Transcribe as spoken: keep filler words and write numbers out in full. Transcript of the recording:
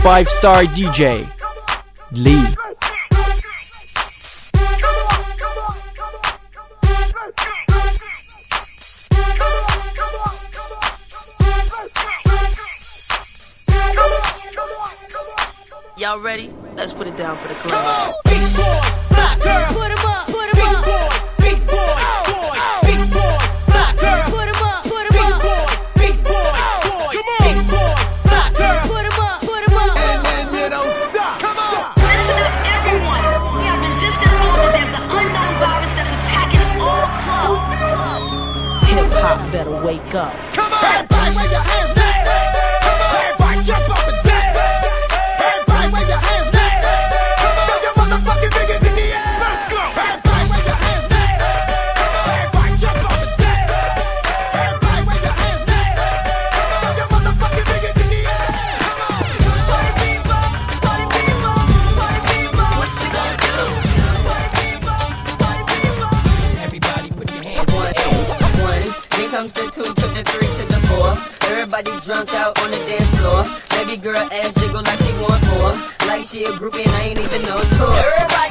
five star D J, Lee. Y'all ready? Let's put it down for the club. Big boy, black girl. Put 'em up, put 'em up. Big boy, big boy, boy. Big boy, black girl. Put 'em up, put 'em up. Big boy, big boy, boy. Big boy, black girl. Put 'em up, put 'em up. And then you don't stop. Come on. Listen up, everyone. We have been just informed that there's an unknown virus that's attacking all clubs. Hip hop better wake up. Come on. Everybody wave your hands now. Come on. Everybody jump up and dance. Everybody wave your hands now. Come on. Throw your motherfucking fingers in the air. Let's go. Everybody wave your hands now. Come on. Everybody jump up and dance. Everybody wave your hands now. Throw your motherfucking fingers in the air. Come on. Party people, party people, party people. What's it gonna do? Party people, party people. Everybody put your hands one, one. Then comes the two to the three to the four. Everybody drunk out on the dance floor. Baby girl ass jiggle like she want more. Like she a groupie and I ain't even know tour. Everybody